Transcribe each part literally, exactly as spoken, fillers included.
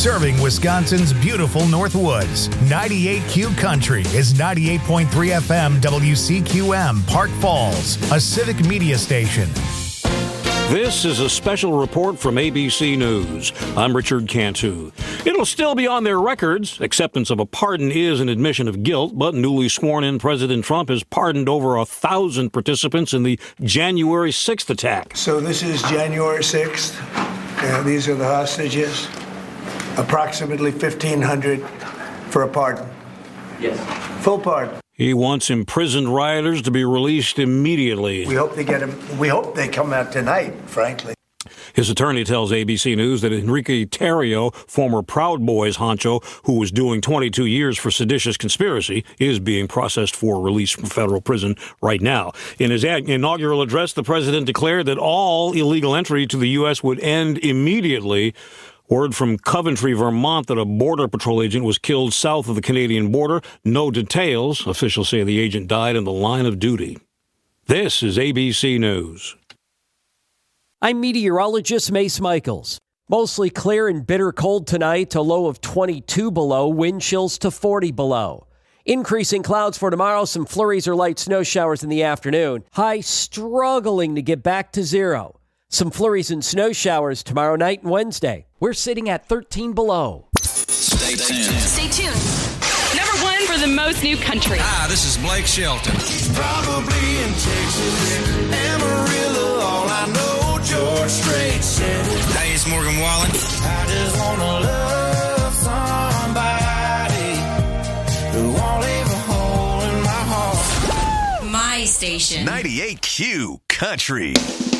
serving Wisconsin's beautiful North Woods. ninety-eight Q Country is ninety-eight point three F M W C Q M, Park Falls, a civic media station. This is a special report from A B C News. I'm Richard Cantu. It'll still be on their records. Acceptance of a pardon is an admission of guilt, but newly sworn-in President Trump has pardoned over a thousand participants in the January sixth attack. So this is January sixth. Uh, these are the hostages. Approximately fifteen hundred for a pardon. Yes. Full pardon. He wants imprisoned rioters to be released immediately. We hope they get them. We hope they come out tonight, frankly. His attorney tells A B C News that Enrique Tarrio, former Proud Boys honcho, who was doing twenty-two years for seditious conspiracy, is being processed for release from federal prison right now. In his inaugural address, the president declared that all illegal entry to the U S would end immediately. Word from Coventry, Vermont, that a Border Patrol agent was killed south of the Canadian border. No details. Officials say the agent died in the line of duty. This is A B C News. I'm meteorologist Mace Michaels. Mostly clear and bitter cold tonight, a low of twenty-two below, wind chills to forty below. Increasing clouds for tomorrow, some flurries or light snow showers in the afternoon. High struggling to get back to zero. Some flurries and snow showers tomorrow night and Wednesday. We're sitting at thirteen below. Stay tuned. Stay tuned. Number one for the most new country. Hi, this is Blake Shelton. Probably in Texas, Amarillo, all I know, George Strait said it. Hey, it's Morgan Wallen. I just want to love somebody who won't leave a hole in my heart. My station. ninety-eight Q Country.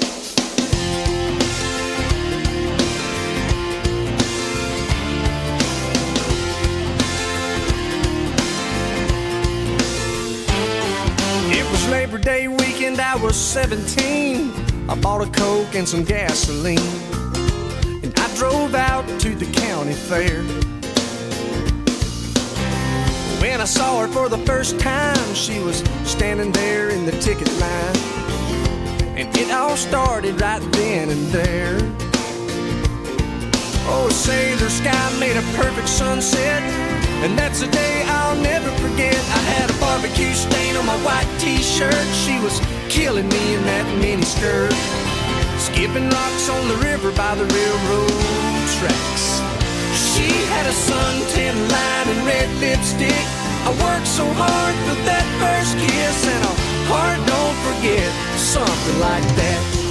Labor Day weekend, I was seventeen. I bought a Coke and some gasoline, and I drove out to the county fair. When I saw her for the first time, she was standing there in the ticket line, and it all started right then and there. Oh, say the sky made a perfect sunset, and that's a day I'll never forget. I had a barbecue stain on my white t-shirt. She was killing me in that mini skirt, skipping rocks on the river by the railroad tracks. She had a suntan line and red lipstick. I worked so hard for that first kiss, and a heart don't forget something like that.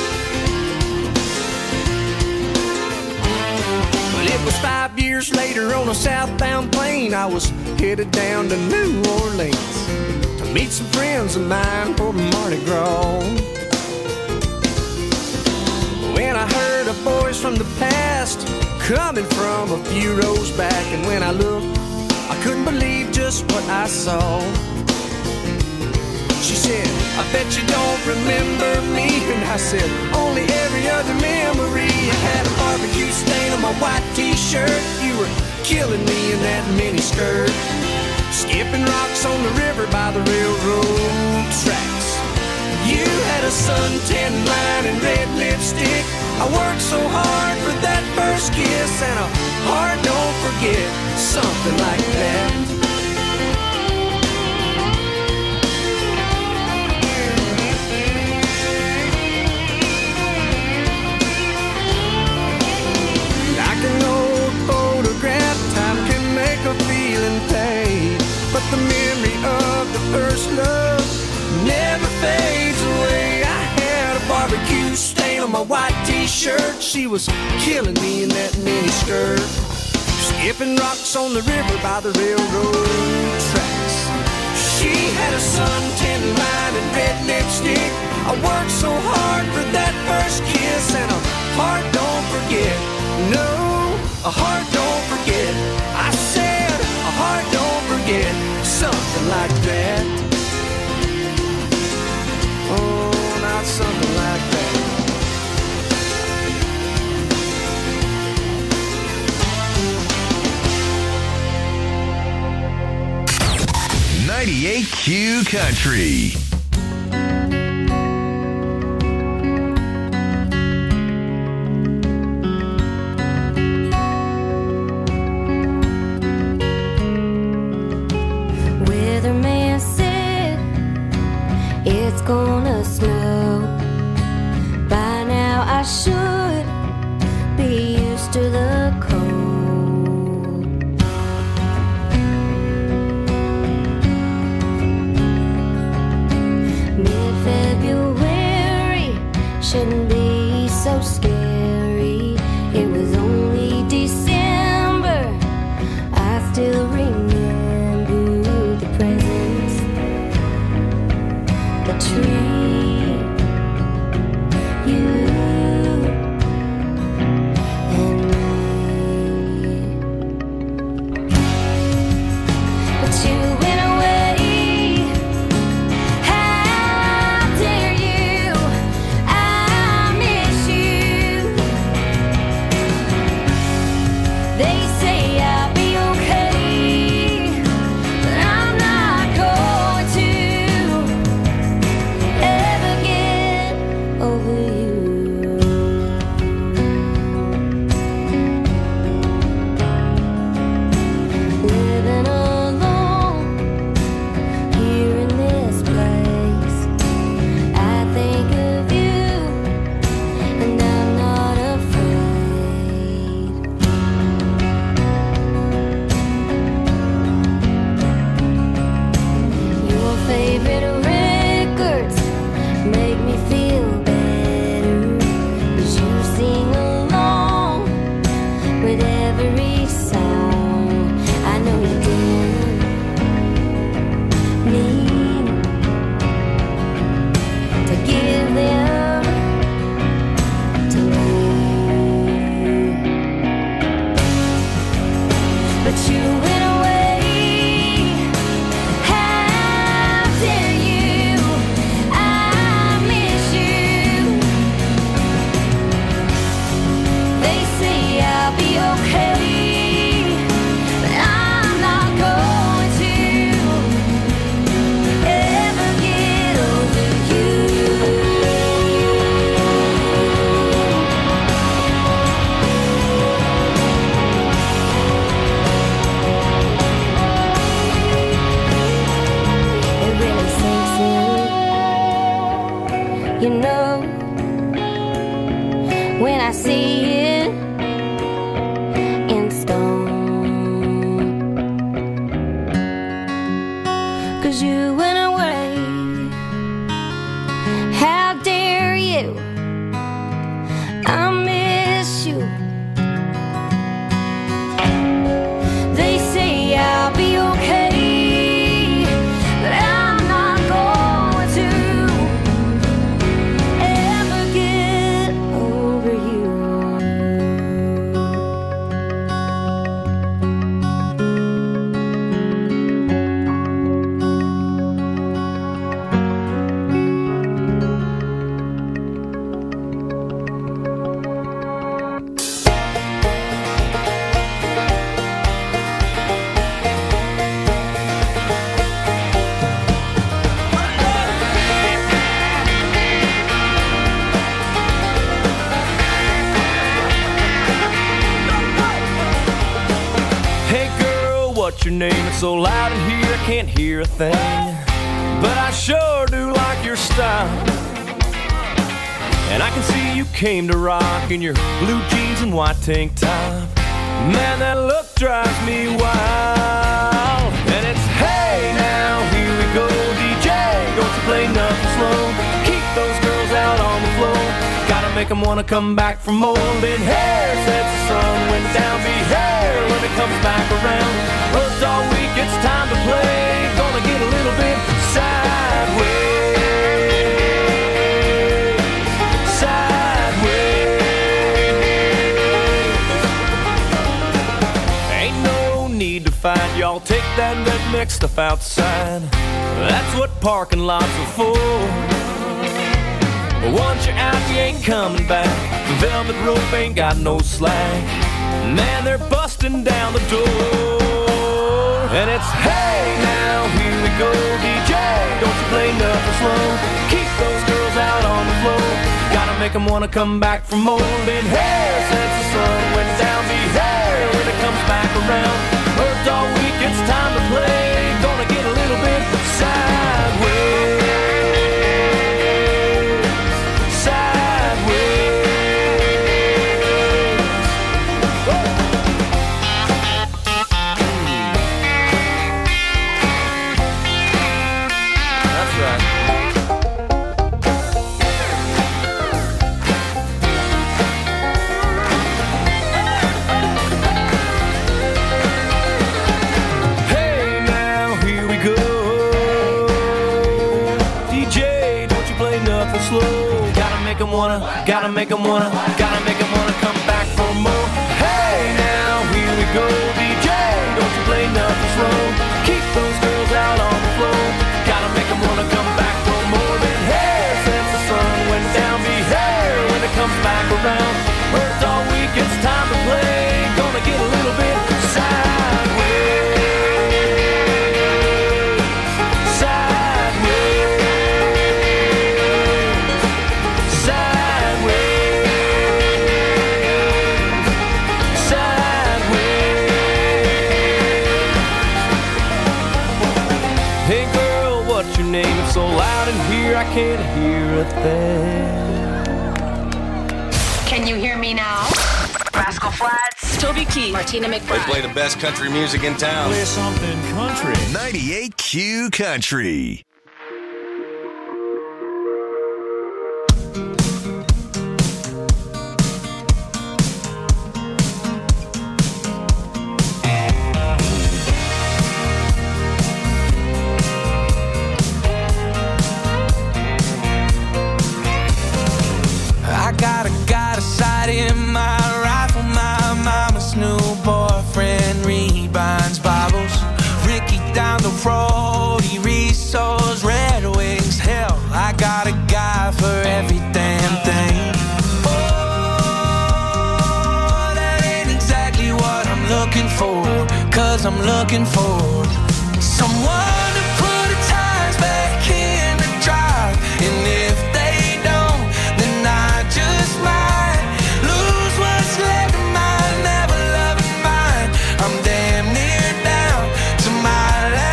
It was five years later on a southbound plane. I was headed down to New Orleans to meet some friends of mine for Mardi Gras. When I heard a voice from the past coming from a few rows back, and when I looked, I couldn't believe just what I saw. She said, I bet you don't remember me. And I said, only every other memory. I had a barbecue stain on my white t-shirt. You were killing me in that mini skirt, skipping rocks on the river by the railroad tracks. You had a suntan line and red lipstick. I worked so hard for that first kiss, and a heart don't forget something like that. A feeling pain, but the memory of the first love never fades away. I had a barbecue stain on my white t-shirt. She was killing me in that mini skirt, skipping rocks on the river by the railroad tracks. She had a suntan line and red lipstick. I worked so hard for that first kiss, and a heart don't forget. No, a heart don't forget. I said a heart don't forget something like that. Oh, not something like that. ninety-eight Q Country. it's gonna snow. By now I should be used to the cold. Mid-February shouldn't be so scary. It was only December. I still remember the presents, the tree, you and me. But you went away. How dare you? I miss you. They say I'll be okay, but I'm not going to ever get over you. Living alone here in this place, I think of you and I'm not afraid. Your favorite records make me feel better, 'cause you sing along with every song. I know you didn't need to give them to me, but you went away. How dare you? I miss you. They say I'll be okay, but I'm not going to ever get over you. It really sinks in, you know, when I see it in stone. 'Cause you went away. How dare you? I miss you. They say I'll be okay, but I'm not going to ever get over you. Hey girl, what's your name? It's so loud in here I can't hear a thing, but I sure do like your style. And I can see you came to rock in your blue jeans and white tank top. Man, that look drives me wild. And it's hey now, here we go, D J, don't you play nothing slow. Keep those girls out on the floor. Gotta make them wanna come back for more. Been here since the sun went down. Be here when it comes back around. Worked all week, it's time to play. Gonna get a little bit sideways. Sideways. Ain't no need to fight, y'all. Take that red mix stuff outside. That's what parking lots are for. But once you're out, you ain't coming back. The velvet rope ain't got no slack. Man, they're busting down the door. And it's hey now, here we go, D J, don't you play nothing slow. Keep those girls out on the floor. Gotta make them wanna come back for more. Been here since the sun went down. Be here when it comes back around. Worked all week, it's time to play. Gonna get a little bit sideways. 'em wanna, gotta make 'em wanna, gotta make 'em wanna come back for more. Hey, now here we go, D J, don't you play nothing slow. Keep those girls out on the floor. Gotta make 'em wanna come back for more than hair. Since the sun went down, be hair when it comes back around. Worked all week, it's time to play. Gonna get a little bit sideways. So loud in here, I can't hear a thing. Can you hear me now? Rascal Flatts, Toby Keith, Martina McBride. They play the best country music in town. Play something country. ninety-eight Q Country. Road, he resource Red Wings. Hell, I got a guy for every damn thing. Oh, that ain't exactly what I'm looking for. Cause I'm looking for someone to put the tires back in the drive. And if they don't, then I just might lose what's left of my never loving mind. I'm damn near down to my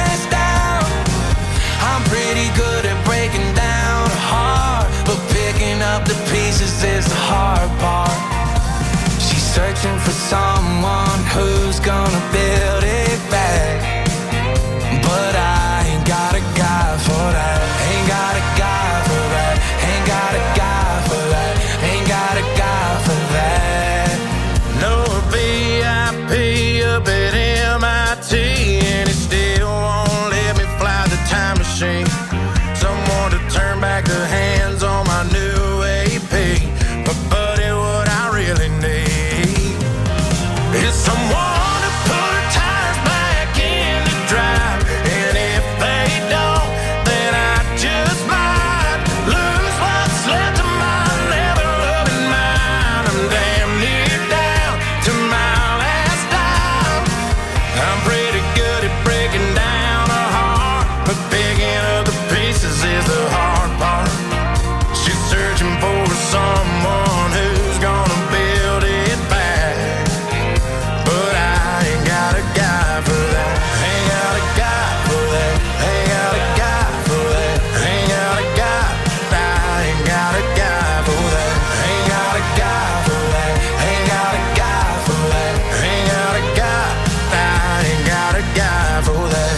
good at breaking down a heart, but picking up the pieces is the hard part. She's searching for someone who's gonna build it back, but I ain't got a guy for that. Ain't got a guy for that. Ain't got a guy for that. Ain't got a guy for that. No V I P up at M I T, and it still won't let me fly the time machine. Someone to turn back the hands on my new A P. But buddy, what I really need is someone to put the tires back in the drive. And if they don't, then I just might lose what's left of my never loving mind. I'm damn near down to my last dime. I'm pretty good at breaking down a heart, but picking up the pieces is the hard part. She's searching for someone who's gonna build it back, but I ain't got a guy for that. Ain't got a guy for that. Ain't got a guy for that. Ain't got a guy. I ain't got a guy for that. Ain't got a guy for that. Ain't got a guy for that. Ain't got a guy. I ain't got a guy for that.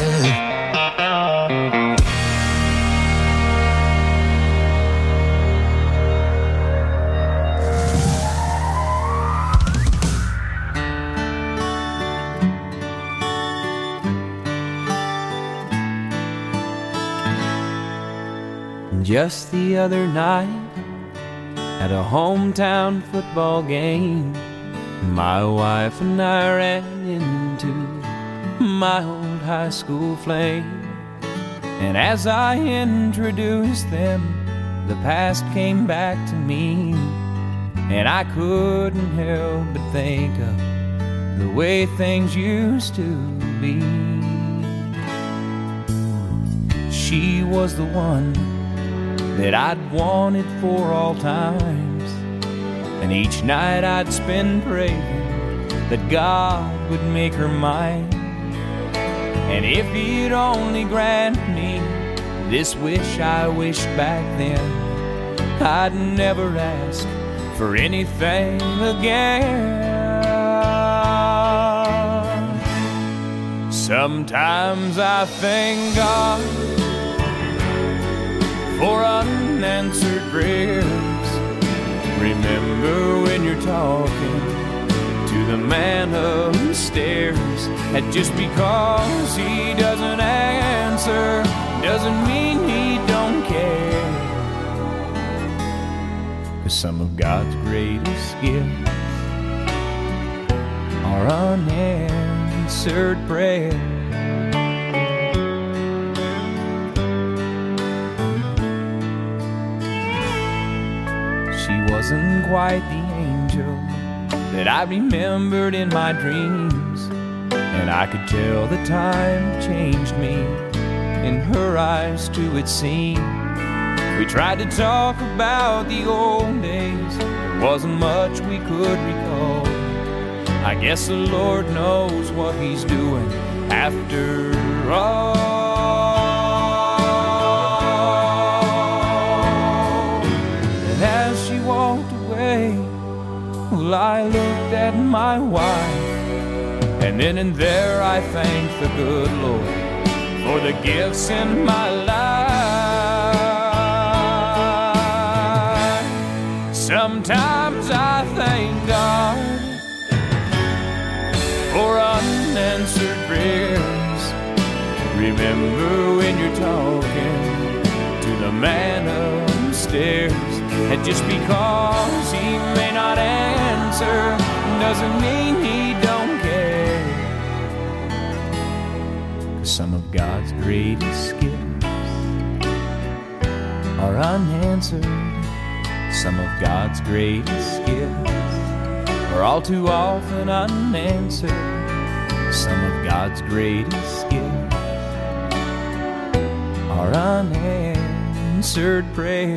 Just the other night, at a hometown football game, my wife and I ran into my old high school flame. And as I introduced them, the past came back to me, and I couldn't help but think of the way things used to be. She was the one that I'd wanted for all times, and each night I'd spend praying that God would make her mine. And if he'd only grant me this wish I wished back then, I'd never ask for anything again. Sometimes I thank God for unanswered prayers. Remember when you're talking to the man upstairs, and just because he doesn't answer doesn't mean he don't care. 'Cause Some of God's greatest gifts are unanswered prayer. She wasn't quite the angel that I remembered in my dreams, and I could tell the time changed me. In her eyes too it seemed. We tried to talk about the old days. There wasn't much we could recall. I guess the Lord knows what He's doing after all. And as she walked away, well, I looked at my wife, and then and there I thanked the good Lord for the gifts in my life. Sometimes I thank God for unanswered prayers. Remember when you're talking to the man upstairs, and just because he may not answer doesn't mean he don't care. 'Cause some of God's greatest gifts are unanswered. Some of God's greatest gifts are all too often unanswered. Some of God's greatest gifts are unanswered prayers.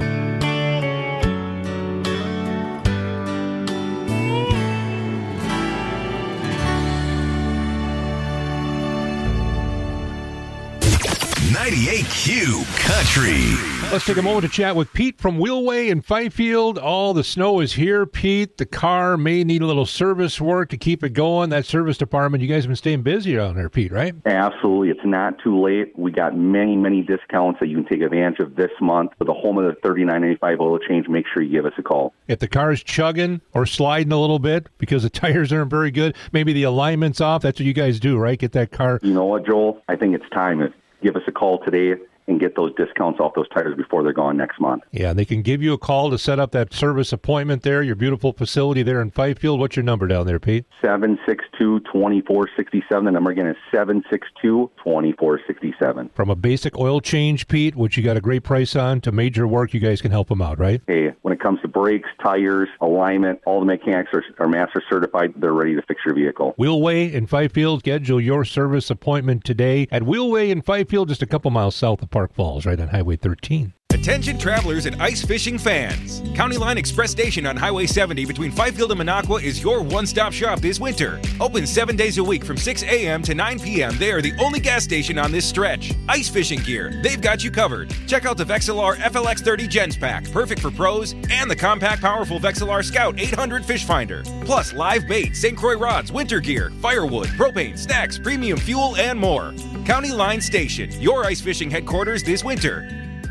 ninety-eight Q Country. Let's take a moment to chat with Pete from Wheelway in Fifield. All the snow is here, Pete. The car may need a little service work to keep it going. That service department, you guys have been staying busy around there, Pete, right? Absolutely. It's not too late. We got many, many discounts that you can take advantage of this month. For the home of the thirty-nine ninety-five oil change, make sure you give us a call. If the car is chugging or sliding a little bit because the tires aren't very good, maybe the alignment's off, that's what you guys do, right? Get that car. You know what, Joel? I think it's time. Give us a call today and get those discounts off those tires before they're gone next month. Yeah, they can give you a call to set up that service appointment there, your beautiful facility there in Fifield. What's your number down there, Pete? seven six two, two four six seven. The number again is seven six two, two four six seven. From a basic oil change, Pete, which you got a great price on, to major work, you guys can help them out, right? Hey, when it comes to brakes, tires, alignment, all the mechanics are, are master certified. They're ready to fix your vehicle. Wheelway in Fifield. Schedule your service appointment today at Wheelway in Fifield, just a couple miles south of Park Falls, right on Highway thirteen. Attention travelers and ice fishing fans. County Line Express Station on Highway seventy between Fifield and Minocqua is your one-stop shop this winter. Open seven days a week from six a.m. to nine p.m. They are the only gas station on this stretch. Ice fishing gear, they've got you covered. Check out the Vexilar F L X thirty Gens Pack, perfect for pros, and the compact, powerful Vexilar Scout eight hundred Fish Finder. Plus live bait, Saint Croix rods, winter gear, firewood, propane, snacks, premium fuel, and more. County Line Station, your ice fishing headquarters this winter.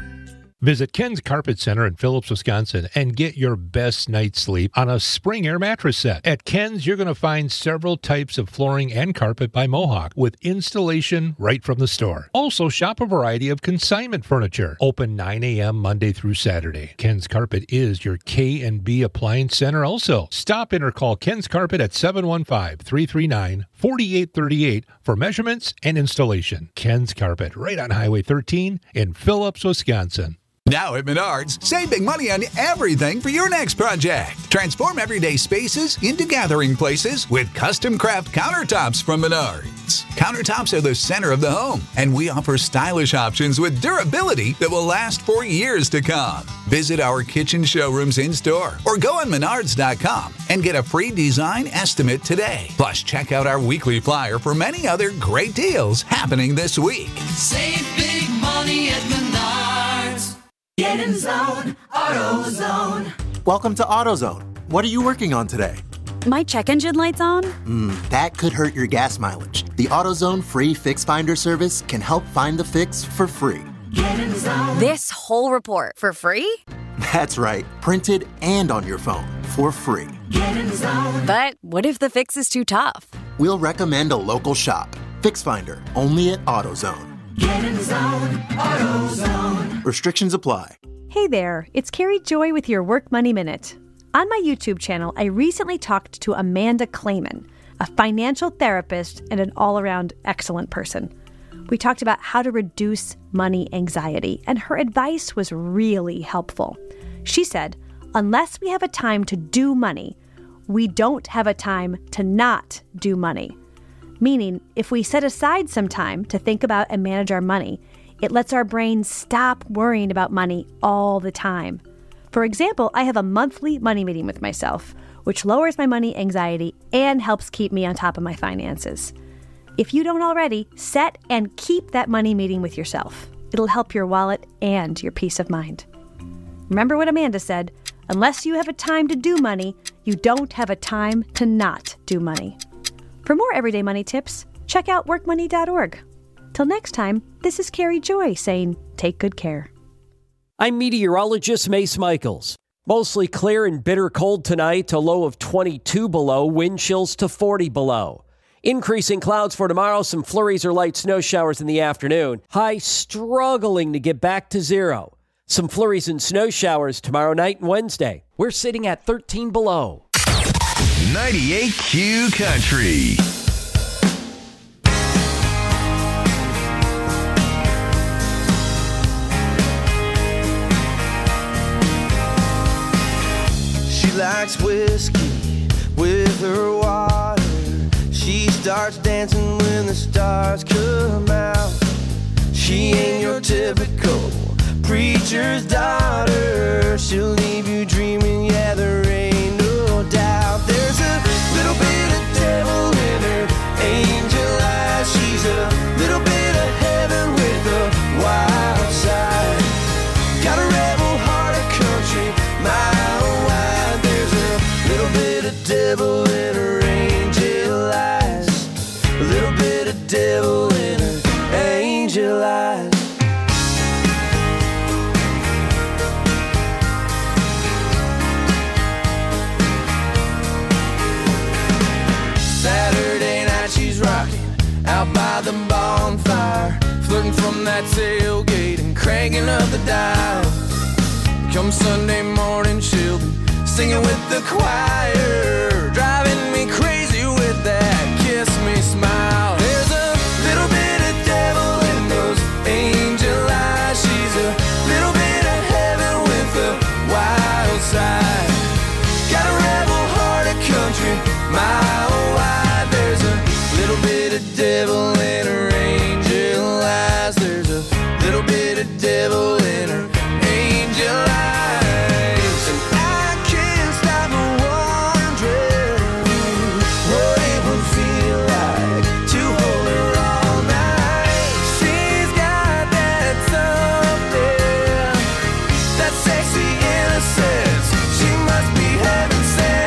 Visit Ken's Carpet Center in Phillips, Wisconsin, and get your best night's sleep on a Spring Air mattress set. At Ken's, you're going to find several types of flooring and carpet by Mohawk with installation right from the store. Also, shop a variety of consignment furniture. Open nine a.m. Monday through Saturday. Ken's Carpet is your K and B Appliance Center also. Stop in or call Ken's Carpet at seven one five, three three nine, four eight three eight for measurements and installation. Ken's Carpet, right on Highway thirteen in Phillips, Wisconsin. Now at Menards, save big money on everything for your next project. Transform everyday spaces into gathering places with custom craft countertops from Menards. Countertops are the center of the home, and we offer stylish options with durability that will last for years to come. Visit our kitchen showrooms in-store or go on menards dot com and get a free design estimate today. Plus, check out our weekly flyer for many other great deals happening this week. Save big money at Menards. Get in zone, AutoZone. Welcome to AutoZone. What are you working on today? My check engine light's on? Hmm, that could hurt your gas mileage. The AutoZone free Fix Finder service can help find the fix for free. Get in zone. This whole report for free? That's right, printed and on your phone for free. Get in zone. But what if the fix is too tough? We'll recommend a local shop. Fix Finder, only at AutoZone. Get in zone, AutoZone. Restrictions apply. Hey there, it's Carrie Joy with your Work Money Minute. On my YouTube channel, I recently talked to Amanda Clayman, a financial therapist and an all-around excellent person. We talked about how to reduce money anxiety, and her advice was really helpful. She said, unless we have a time to do money, we don't have a time to not do money. Meaning, if we set aside some time to think about and manage our money, it lets our brain stop worrying about money all the time. For example, I have a monthly money meeting with myself, which lowers my money anxiety and helps keep me on top of my finances. If you don't already, set and keep that money meeting with yourself. It'll help your wallet and your peace of mind. Remember what Amanda said, unless you have a time to do money, you don't have a time to not do money. For more everyday money tips, check out work money dot org. Till next time, this is Carrie Joy saying, take good care. I'm meteorologist Mace Michaels. Mostly clear and bitter cold tonight, a low of twenty-two below, wind chills to forty below. Increasing clouds for tomorrow, some flurries or light snow showers in the afternoon. High struggling to get back to zero. Some flurries and snow showers tomorrow night and Wednesday. We're sitting at thirteen below. ninety-eight Q Country. She likes whiskey with her water. She starts dancing when the stars come out. She ain't your typical preacher's daughter. She'll leave you dreaming, yeah, there ain't no doubt. There's a little bit of devil in her angel eyes. She's a little bit of heaven with a wild side. Got a rebel heart of country, mile wide. There's a little bit of devil in her angel eyes. A little bit of devil in her angel eyes. Saturday night she's rocking out by the bonfire, flirting from that tailgate and cranking up the dial. Come Sunday morning she'll be singing with the choir, driving me crazy with that kiss me smile. There's a little bit of devil in those angel eyes. She's a little bit of heaven with a wild side. Got a rebel heart of country, mile wide. There's a little bit of devil in her angel eyes. There's a little bit of devil in her angel eyes. And I can't stop wondering what it would feel like to hold her all night. She's got that something, that sexy innocence. She must be heaven sent.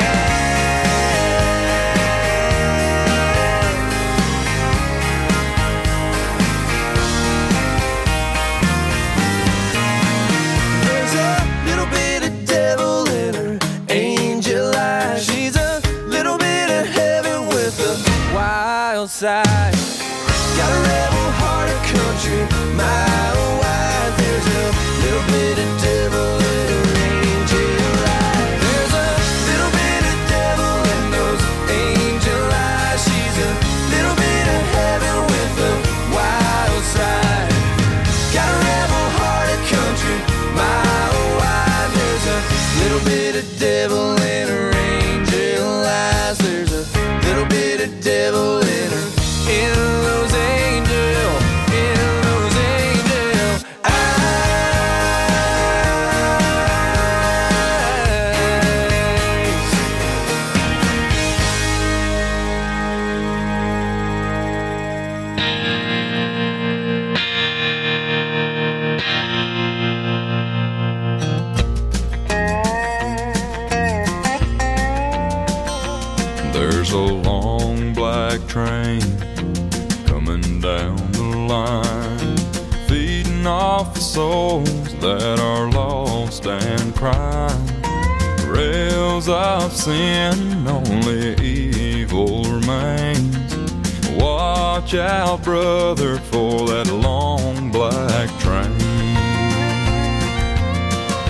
There's a little bit of devil in her angel eyes. She's a little bit of heaven with a wild side. Got a rebel heart of country, mile wide. There's a little bit of devil in her angel eyes. There's a little bit of devil in those angel eyes. She's a little bit of heaven with a wild side. Got a rebel heart of country, mile wide. There's a little bit of devil in her angel eyes. There's a little bit of devil in her, in those angel, in those angel eyes. There's a long black train coming down the line, feeding off the souls that are lost and crying. Rails of sin, only evil remains. Watch out, brother, for that long black train.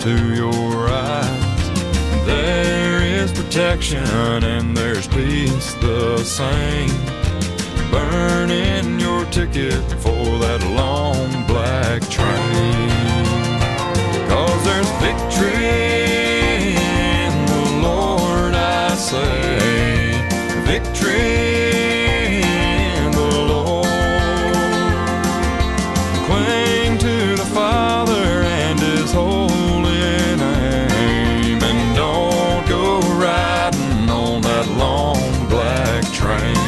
into your eyes. There is protection and there's peace the same. Burning your ticket for that long black train. 'Cause there's victory in the Lord, I say. Victory in the Lord. Cling to the Father and His holy name, and don't go riding on that long black train.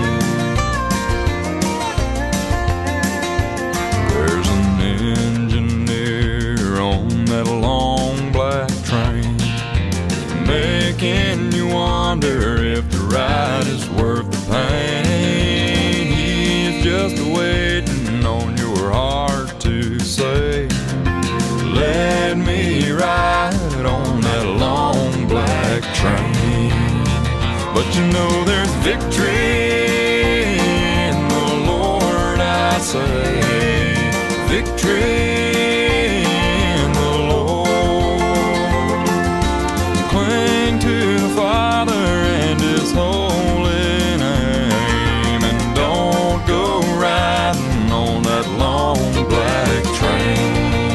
There's an engineer on that long black train, making you wonder if the ride is worth the pain. He's just waiting on your heart to say, let me ride on that long black train. But you know there's victory in the Lord, I say. Victory in the Lord. Cling to the Father and His holy name, and don't go riding on that long black train.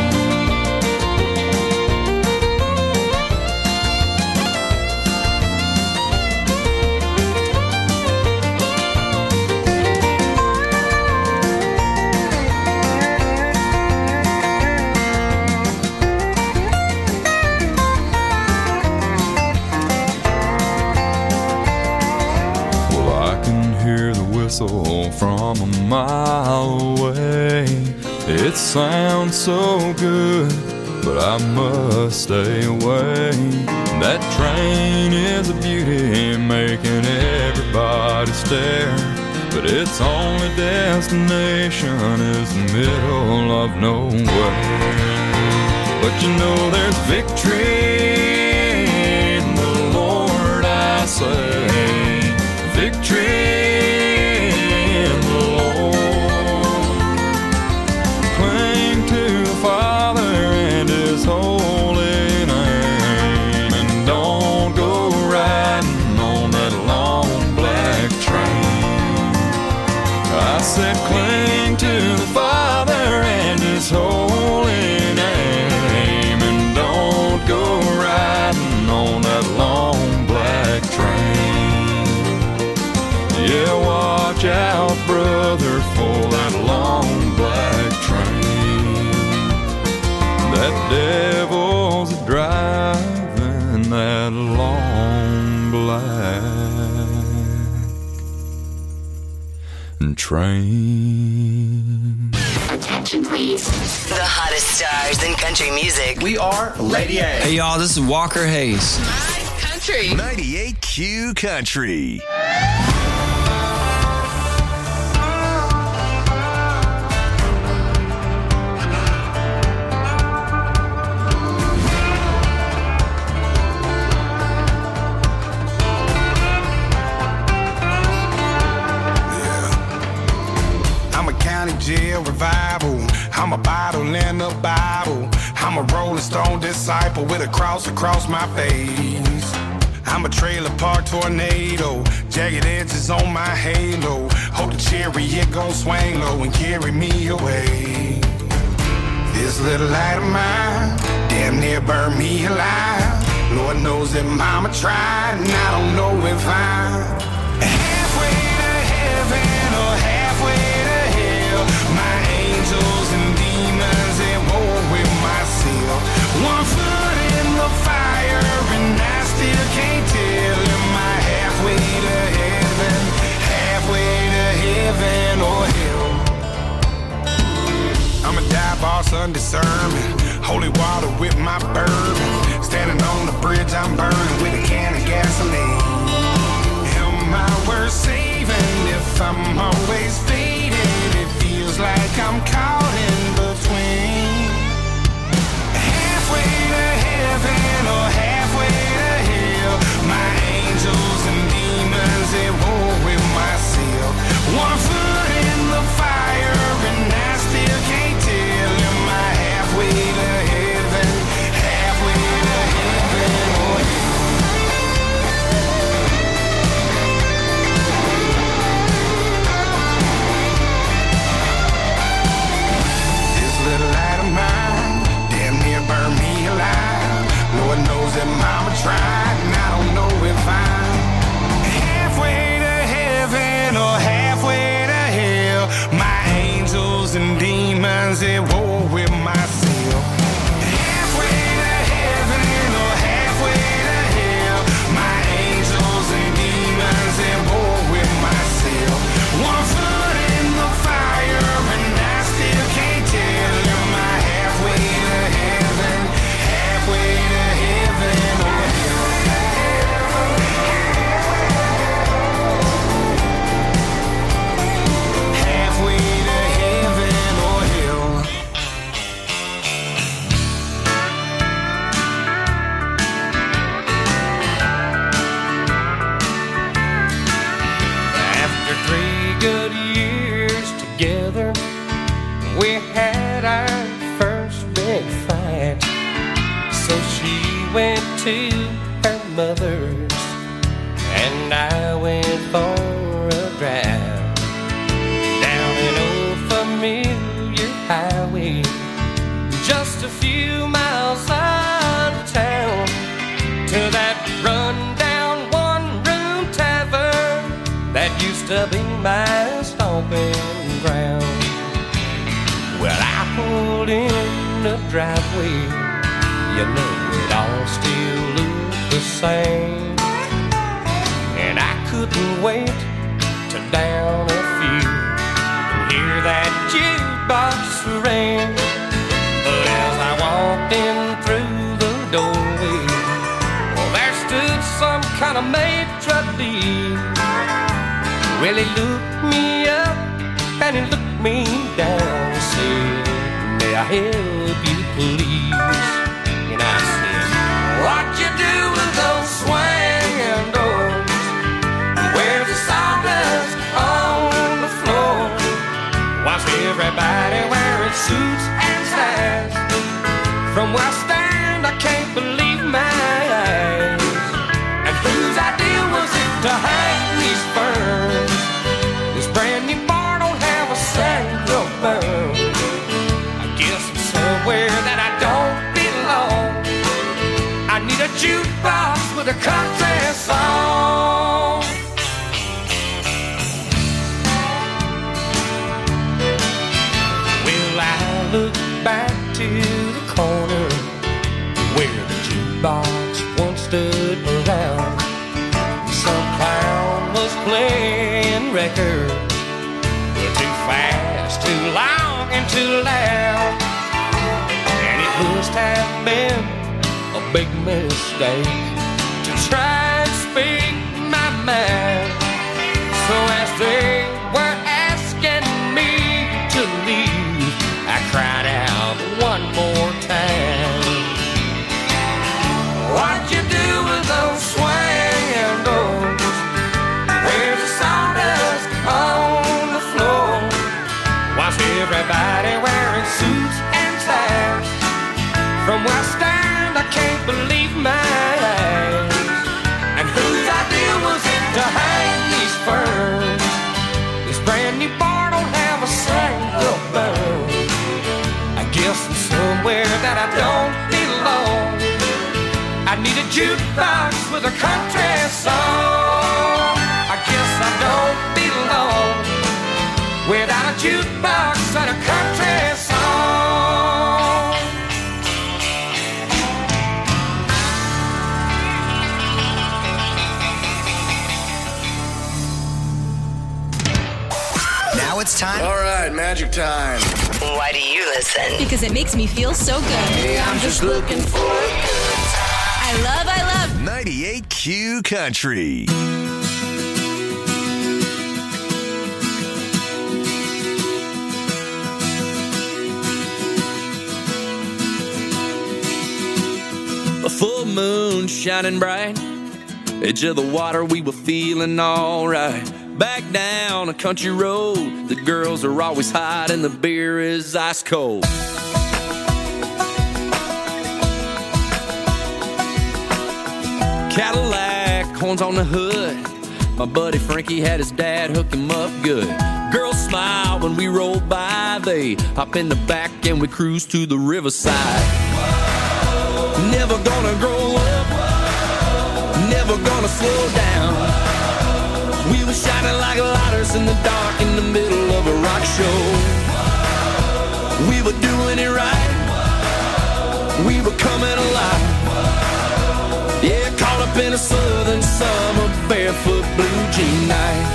From a mile away, it sounds so good, but I must stay away. That train is a beauty, making everybody stare, but its only destination is the middle of nowhere. But you know there's victory in the Lord, I say. Victory. Said cling to the Father and His holy name, and don't go riding on that long black train. Yeah, watch out, brother, for that long black train. That devil's driving that long black train. Attention, please. The hottest stars in country music. We are Lady A. Hey, y'all, this is Walker Hayes. My country. ninety-eight Q Country. Jail revival. I'm a bottle in the Bible. I'm a Rolling Stone disciple with a cross across my face. I'm a trailer park tornado, jagged edges on my halo. Hope the chariot gon' swing low and carry me away. This little light of mine damn near burned me alive. Lord knows that mama tried, and I don't know if I'm halfway to heaven or halfway to hell. My angels and demons at war with myself. One foot in the fire and I still can't tell. Am I halfway to heaven, halfway to heaven or hell? I'm a dive boss under sermon, holy water with my bourbon. Standing on the bridge I'm burning with a can of gasoline. Am I worth saving if I'm always fading? It feels like I'm caught in between. Halfway to heaven or halfway to hell. My angels and demons at war with myself. One foot in the fire and I still can't tell. Am I halfway to heaven, halfway that mama tried, and I don't know if I'm halfway to heaven or halfway to hell. My angels and demons at war with myself. Halfway to heaven or halfway to hell. My angels and demons at war with myself. One foot in the fire and I still can't tell. Am I halfway to heaven, halfway to heaven or hell? Halfway to heaven or hell. After three good years together, we had our first big fight. So she went to her mother's, and I went for a drive down an old familiar highway, just a few miles out of town, to that run-down one-room tavern that used to be my stomping ground. Well, I pulled in the driveway, you know it all still looked the same, and I couldn't wait to down a few and hear that jukebox ring. But as I walked in through the doorway, well, there stood some kind of maitre d'. Well, he looked me up and he looked me down and said, "May I help you, please?" And I said, "What you do with those swinging doors? Where's the sawdust on the floor? Why's everybody wearing suits and ties? From where I stand, I can't believe my eyes. And whose idea was it to hang these ferns? This brand new bar don't have a single burn. I guess I'm somewhere that I don't belong. I need a jukebox with a country song." Well, I look back to the corner where the jukebox once stood around. Some clown was playing records, too fast, too long, and too loud. And it must have been a big mistake to try and speak my mind. So as they were asking me to leave, I cried out one more time, "What you do with those swinging doors? Where's the sawdust on the floor? Why's everybody wearing suits and ties? From where I stand, I can't believe my eyes. And whose idea was it to hang these ferns? This brand new bar don't have a single burn. I guess I'm somewhere that I don't belong. I need a jukebox with a country song. I guess I don't belong without a jukebox and a country song." Now it's time. All right, magic time. Why do you listen? Because it makes me feel so good. Hey, I'm just looking for a good time. I love, I love ninety-eight Q Country. A full moon shining bright, edge of the water, we were feeling alright. Back down a country road, the girls are always hot and the beer is ice cold. Cadillac, horns on the hood, my buddy Frankie had his dad hook him up good. Girls smile when we roll by, they hop in the back and we cruise to the riverside. Whoa. Never gonna grow up never gonna slow down. We were shining like lighters in the dark in the middle of a rock show. We were doing it right. We were coming alive. Yeah, caught up in a southern summer barefoot blue jean night.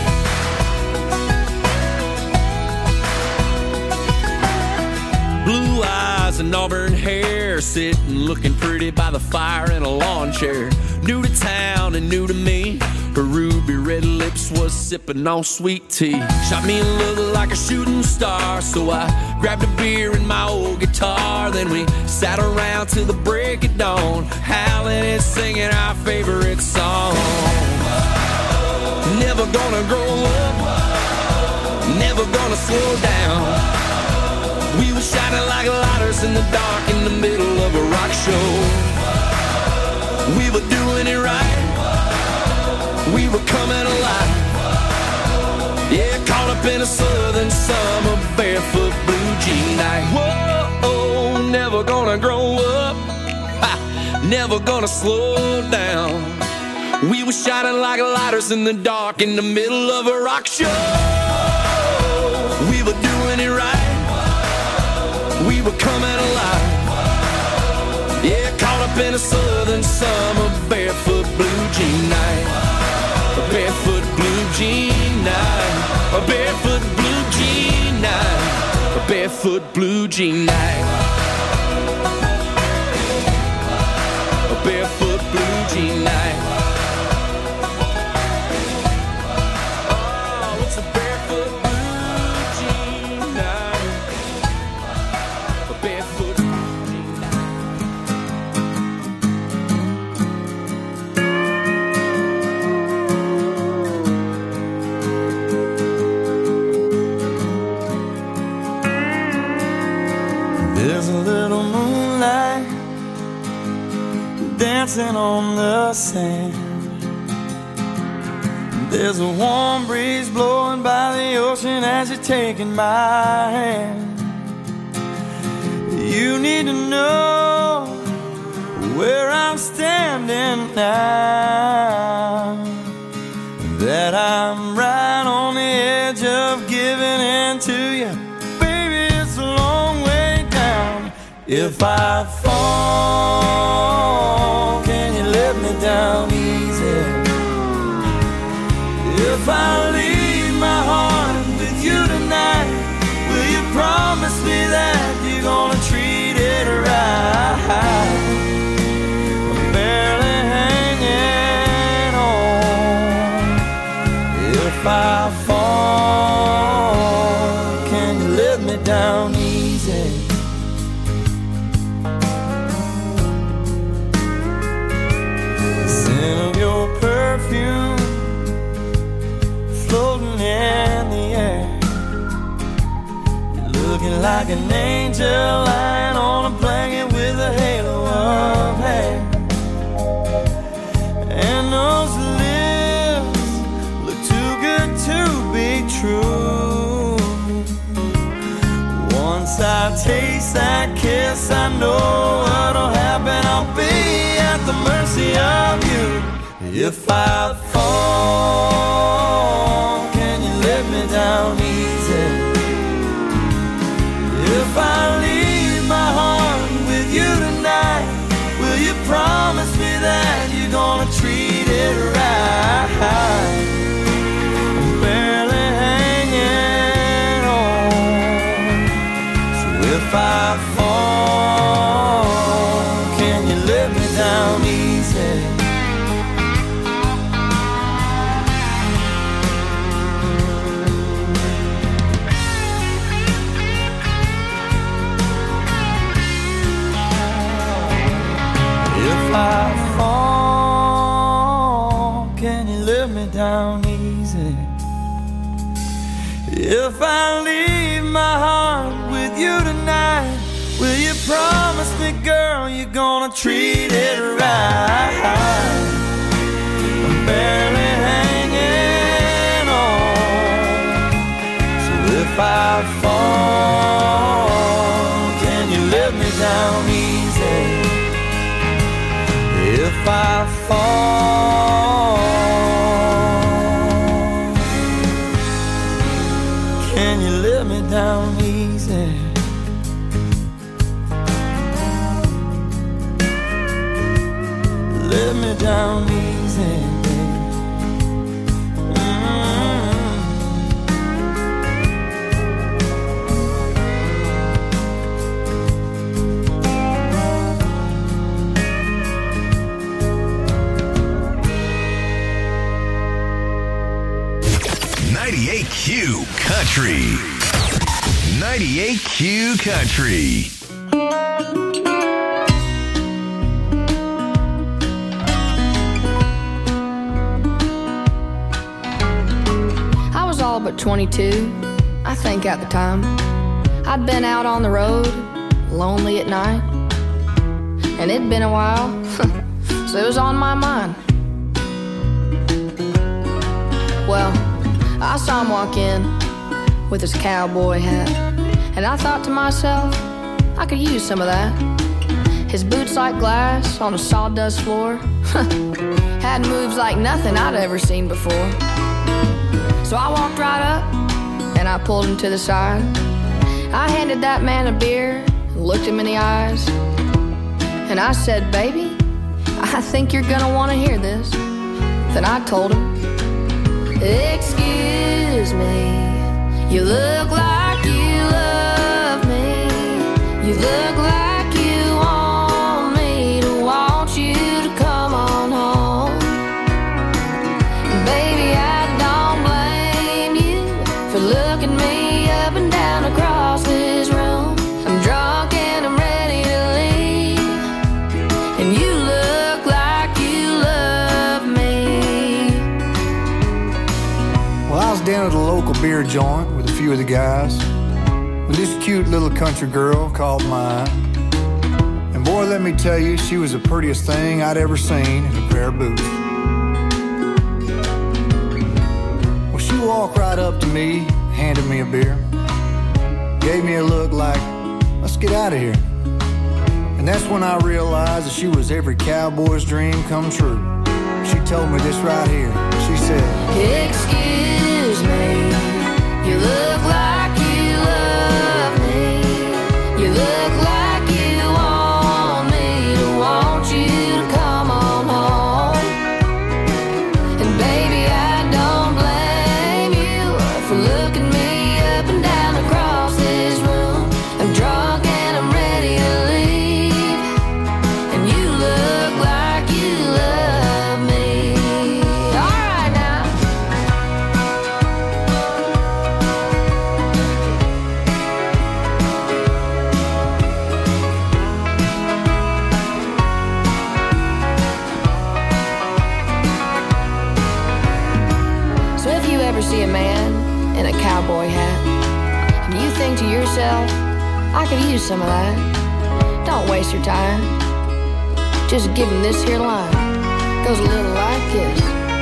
Blue eyes and auburn hair, sitting looking pretty by the fire in a lawn chair. New to town and new to me, her ruby red lips was sipping on sweet tea. Shot me a look like a shooting star, so I grabbed a beer and my old guitar. Then we sat around till the break of dawn, howling and singing our favorite song. Never gonna grow up, never gonna slow down. We were shining like lighters in the dark in the middle of a rock show. We were doing it right. We were coming alive. Yeah, caught up in a southern summer barefoot blue jean night. Whoa, never gonna grow up, ha, never gonna slow down. We were shining like lighters in the dark in the middle of a rock show. We were doing it right. We were coming alive. Yeah, caught up in a southern summer barefoot blue jean night. A barefoot blue jean night. A barefoot blue jean night. A barefoot blue jean night. A barefoot blue jean night. Oh, it's a barefoot blue jean night. A barefoot blue jean night. There's a little moonlight dancing on the sand. There's a warm breeze blowing by the ocean as you're taking my hand. You need to know where I'm standing now, that I'm right on the edge of giving in to you. Baby, it's a long way down. If I fall, can you let me down easy? If I leave my heart with you tonight, will you promise me that you're gonna treat it right? I'm barely hanging on. If I fall, can you let me down easy? The scent of your perfume floating in the air. You're looking like an angel lying on a blanket with a halo of hair. And those lips look too good to be true. Once I taste that kiss, I know what'll happen. I'll be at the mercy of you. If I fall, can you let me down easy? If I leave my heart with you tonight, will you promise me that you're gonna treat it right? I'm barely hanging on. So if I fall, can you let me down easy? If I fall, can you let me down easy? If I leave my heart with you tonight, will you promise me, girl, you're gonna treat it right? I'm barely hanging on. So if I fall, can you let me down easy? If I fall, it down easy, baby. ninety-eight Q Country. ninety-eight Q Country. I was all but twenty-two, I think at the time. I'd been out on the road, lonely at night. And it'd been a while, so it was on my mind. Well, I saw him walk in with his cowboy hat, and I thought to myself, I could use some of that. His boots like glass on a sawdust floor had moves like nothing I'd ever seen before. So I walked right up and I pulled him to the side. I handed that man a beer and looked him in the eyes, and I said, baby, I think you're gonna want to hear this. Then I told him, excuse me, you look like you love me. You look like you want me to want you to come on home. And baby, I don't blame you for looking me up and down across this room. I'm drunk and I'm ready to leave, and you look like you love me. Well, I was down at a local beer joint with a few of the guys when this cute little country girl caught my eye. And boy, let me tell you, she was the prettiest thing I'd ever seen in a pair of boots. Well, she walked right up to me, handed me a beer, gave me a look like, let's get out of here. And that's when I realized that she was every cowboy's dream come true. She told me this right here. She said, excuse me, you look like you love me. You look like you want me to want you to come on home. And baby, I don't blame you for looking me up and down across this room. I'm drunk and I'm ready to leave, and you look like you love me. All right now. So if you ever see a man in a cowboy hat and you think to yourself, I could use some of that, don't waste your time. Just give him this here line. Goes a little like this.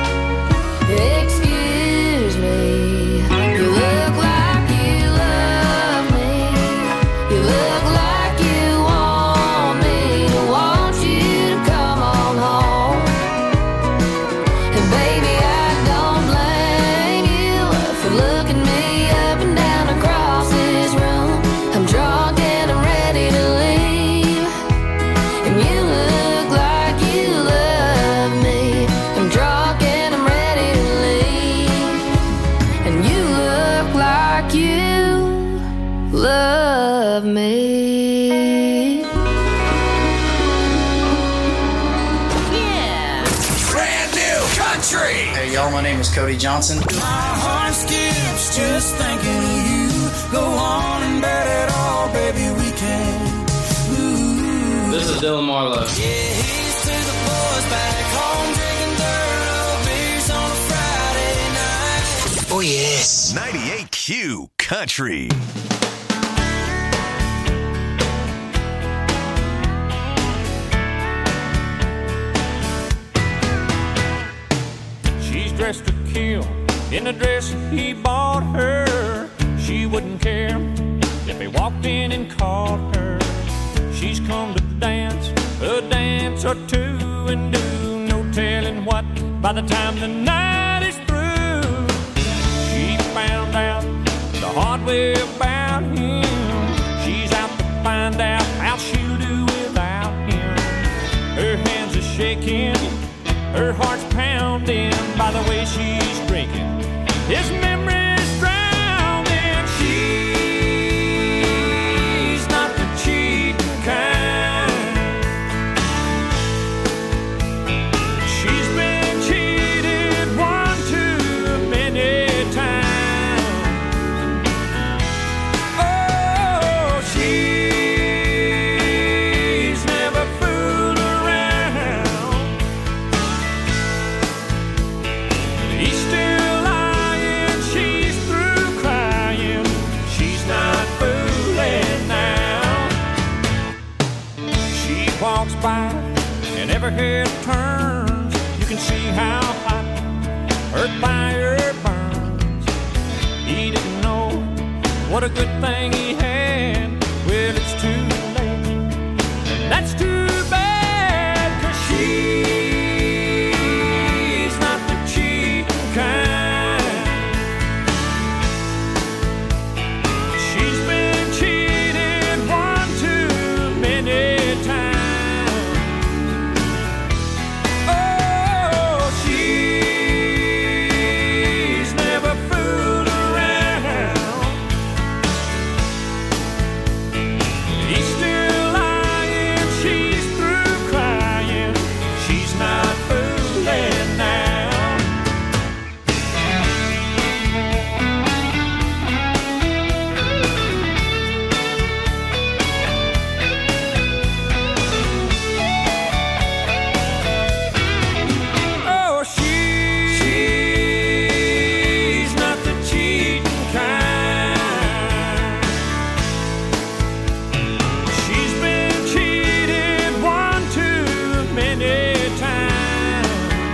Excuse me, you look like you love me. You look like you want me to want you to come on home. And baby, I don't blame you for looking me up and down across this room. I'm drunk and I'm ready to leave, and you look like you love me. I'm drunk and I'm ready to leave, and you look like you love me. Yeah. Brand new country. Hey y'all, my name is Cody Johnson. My heart skips just thinking of you. Go on and bet it all, baby, we can. Ooh. This is Dylan Marlowe. Yeah, here's to the boys back home drinking thorough beers on a Friday night. Oh, yes. ninety-eight Q Country. She's dressed to kill in a dress he bought her. She wouldn't care if he walked in and caught her. She's come to dance a dance or two and do no telling what by the time the night is through. She found out the hard way about him. She's out to find out how she'll do without him. Her hands are shaking Her heart's pounding by the way she's drinking. His memory's drowning. She's not the cheating kind. She's been cheated one too many times. Oh, she's never fooled around. He's still lying, she's through crying. She's not fooling now. She walks by and every head turns. You can see how hot her fire burns. He didn't know what a good thing he had. Well, it's too late. And that's too bad, 'cause she's not the cheating kind. She's been cheated one too many times. Oh, she's never fooled around. He's still lying, she's through crying. She's not fooling now. Oh, she's not the cheating kind. She's been cheated one too many times.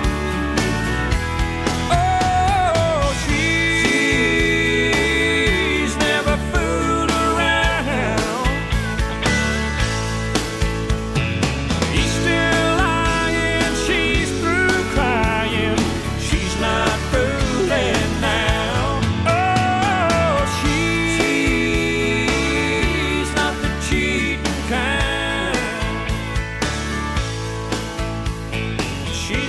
Oh, she's never fooled around. He's still lying, she's through crying. She's not fooling now. Oh, she's not the cheating kind. She's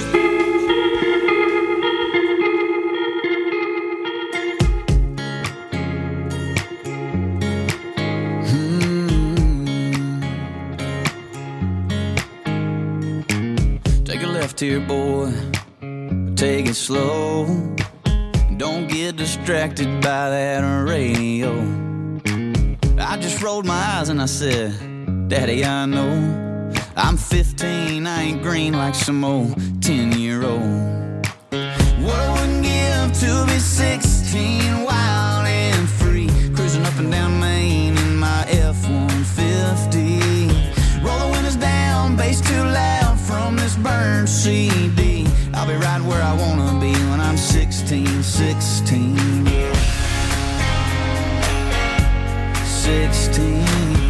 Take a left here, boy. Take it slow. Don't get distracted by that radio. I just rolled my eyes and I said, Daddy, I know I'm fifteen, I ain't green like some old ten-year-old. What I wouldn't give to be sixteen, wild and free, cruising up and down Main in my F one fifty. Roll the windows down, bass too loud from this burned C D. I'll be right where I wanna be when I'm sixteen, sixteen, sixteen.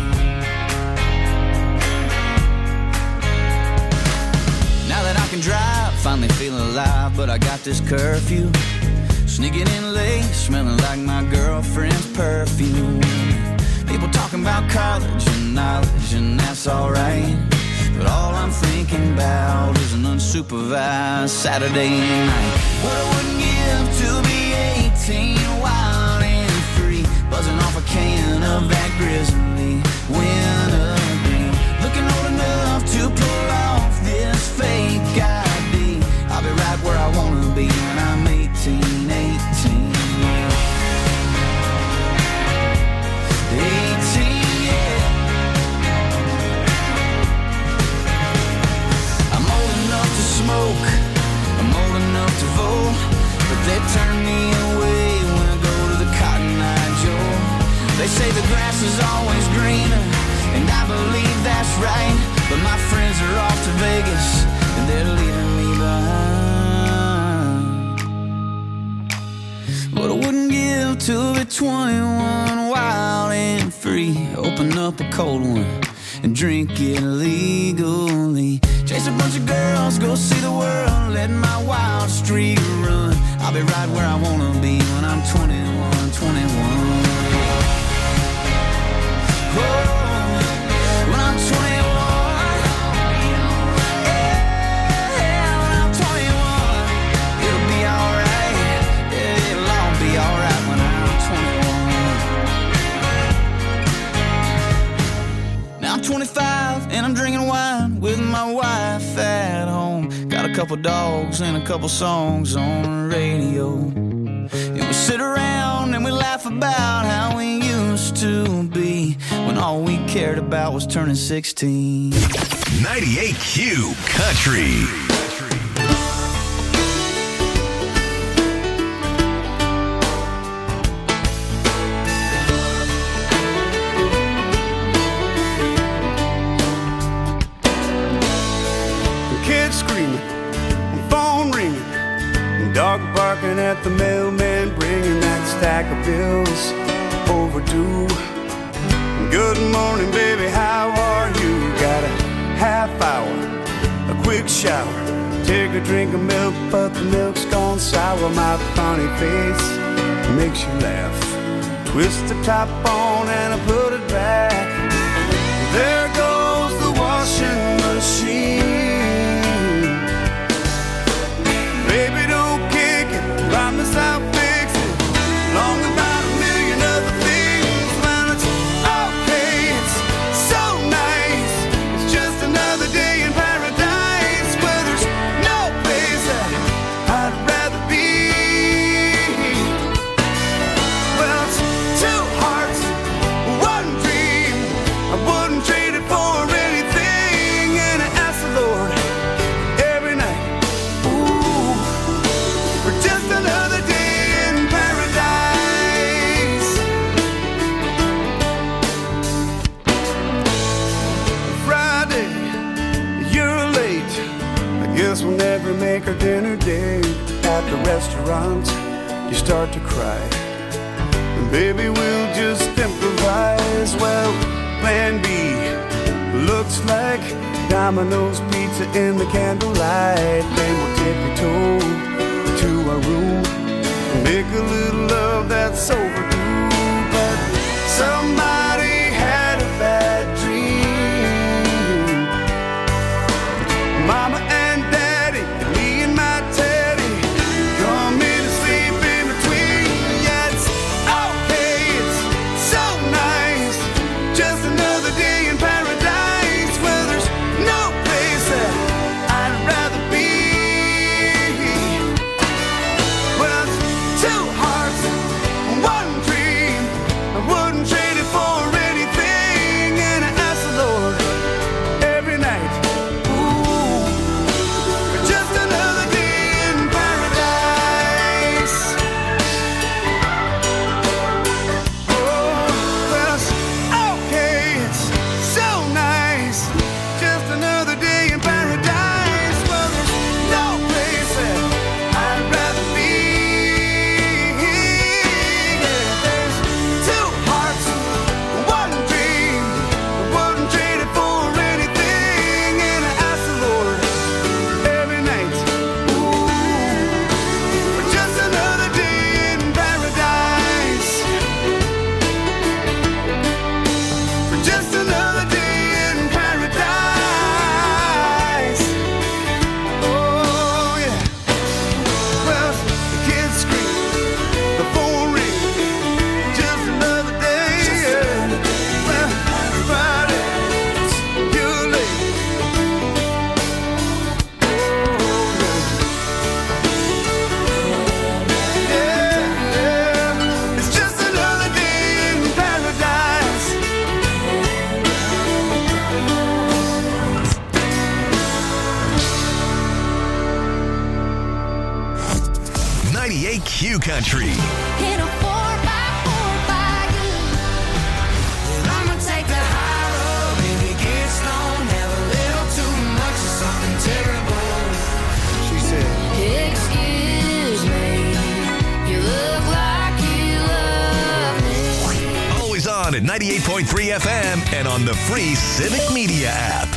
Now that I can drive, finally feeling alive, but I got this curfew. Sneaking in late, smelling like my girlfriend's perfume. People talking about college and knowledge, and that's alright. But all I'm thinking about is an unsupervised Saturday night. What I wouldn't give to be eighteen, wild and free, buzzing off a can of that grizzly wintergreen. Looking old enough to pull off this fake I D. I'll be right where I wanna be when I'm eighteen, eighteen. eighteen, yeah. I'm old enough to smoke, I'm old enough to vote, but they turn me away when I go to the Cotton Eye Joe. They say the grass is always greener, and I believe that's right, but my friends are off to Vegas, and they're leaving me behind. What I wouldn't give to be twenty-one, wild and free, open up a cold one and drink it legally. Chase a bunch of girls, go see the world, let my wild streak run. I'll be right where I wanna be when I'm twenty-one, twenty-one. Oh, when I'm twenty-one. Yeah, when I'm twenty-one. couple dogs and a couple songs on the radio. And we sit around and we laugh about how we used to be when all we cared about was turning sixteen. ninety-eight Q Country. Dog barking at the mailman, bringing that stack of bills overdue. Good morning, baby, how are you? Got a half hour, a quick shower, take a drink of milk, but the milk's gone sour. My funny face makes you laugh. Twist the top on and I put it back. There goes the washing machine. Baby, don't kick it, promise I'll fix it. Long about a million other things. Well, it's okay, it's so nice. It's just another day in paradise where there's no place that I'd rather be. Well, it's two hearts, one dream. I wouldn't trade it for anything. And I ask the Lord every night, just another day in paradise. Friday, you're late. I guess we'll never make our dinner date. At the restaurant, you start to cry. And baby, we'll just improvise. Well, plan B looks like Domino's pizza in the candlelight. Then we'll tippy-toe to our room, make a little love that's overdue. But somebody had a bad dream. Mama and Daddy, me and my Teddy, come in and sleep in between. Yeah, it's okay, it's so nice. Just another day in paradise where there's no place that I'd rather be. Two hearts, one dream. I wouldn't trade it for anything. And I ask the Lord every night, ooh, for just another day in paradise. Oh, well, it's okay, it's so nice. Just another day in paradise. Well, there's no place that I'd rather be. ninety-eight Q Country. In a four by four by you. And I'ma take the high road, baby, get stoned, have a little too much of something terrible. She said, excuse me, you look like you love me. Always on at ninety-eight point three F M and on the free Civic Media app.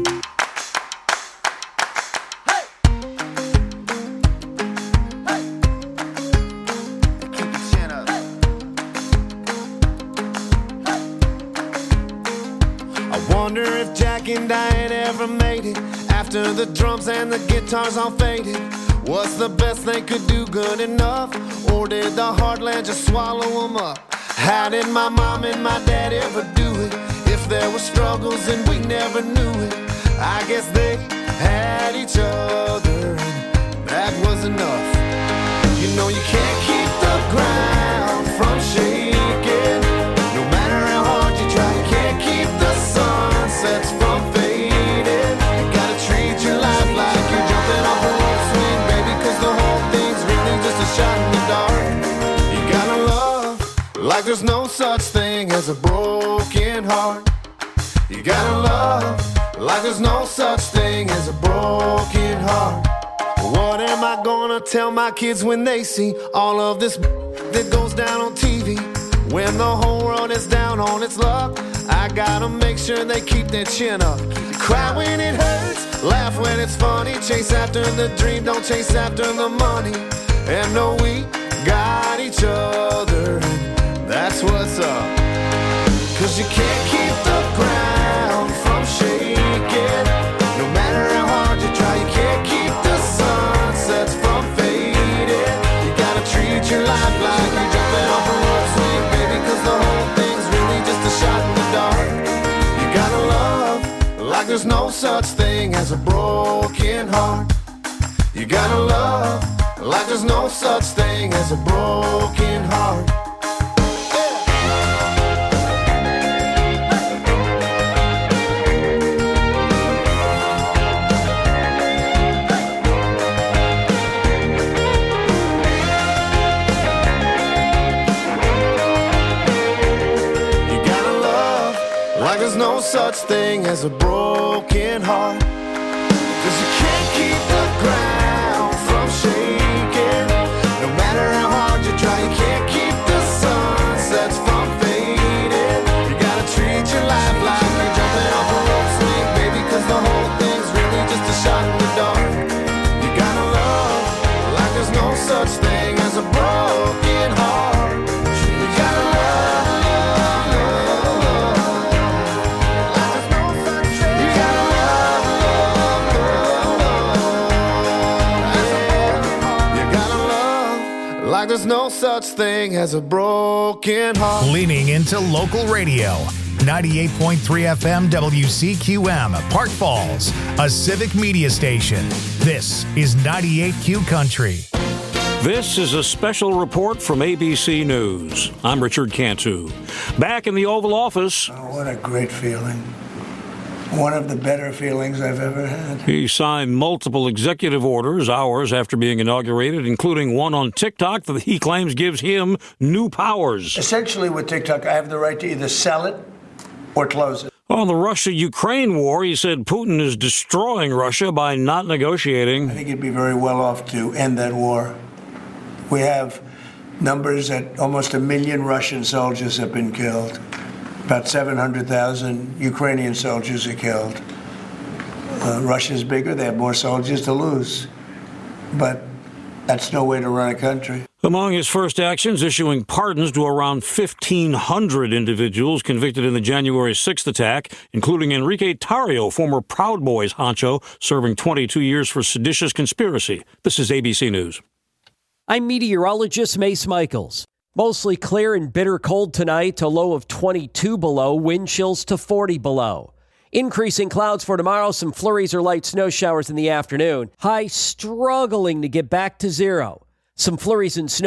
Wonder if Jack and Diane ever made it after the drums and the guitars all faded. Was the best they could do good enough, or did the heartland just swallow them up? How did my mom and my dad ever do it? If there were struggles and we never knew it, I guess they had each other. there's no such thing as a broken heart. You gotta love like there's no such thing as a broken heart. What am I gonna tell my kids when they see all of this that goes down on T V? When the whole world is down on its luck, I gotta make sure they keep their chin up. Cry when it hurts, laugh when it's funny. Chase after the dream, don't chase after the money. And know we got each other, that's what's up. Cause you can't keep the ground from shaking. No matter how hard you try, you can't keep the sunsets from fading. You gotta treat your life like you're jumping off a rope swing, baby, cause the whole thing's really just a shot in the dark. You gotta love like there's no such thing as a broken heart. You gotta love like there's no such thing as a broken heart. Like there's no such thing as a broken heart. Cause you can't keep the ground from shaking. No matter how hard you try, you can't keep the sunsets from fading. You gotta treat your life like you're jumping off a rope swing, baby, cause the whole thing's really just a shot in the dark. You gotta love like there's no such thing as a broken heart. You gotta love. Like there's no such thing as a broken heart. Leaning into local radio. ninety-eight point three F M W C Q M, Park Falls, a civic media station. This is ninety-eight Q Country. This is a special report from A B C News. I'm Richard Cantu. Back in the Oval Office. Oh, what a great feeling. One of the better feelings I've ever had. He signed multiple executive orders hours after being inaugurated, including one on TikTok that he claims gives him new powers. Essentially with TikTok, I have the right to either sell it or close it. On the Russia-Ukraine war, he said Putin is destroying Russia by not negotiating. I think he'd be very well off to end that war. We have numbers that almost a million Russian soldiers have been killed. About seven hundred thousand Ukrainian soldiers are killed. Uh, Russia's bigger, they have more soldiers to lose. But that's no way to run a country. Among his first actions, issuing pardons to around fifteen hundred individuals convicted in the January sixth attack, including Enrique Tarrio, former Proud Boys honcho, serving twenty-two years for seditious conspiracy. This is A B C News. I'm meteorologist Mace Michaels. Mostly clear and bitter cold tonight, a low of twenty-two below, wind chills to forty below. Increasing clouds for tomorrow, some flurries or light snow showers in the afternoon. High struggling to get back to zero. Some flurries and snow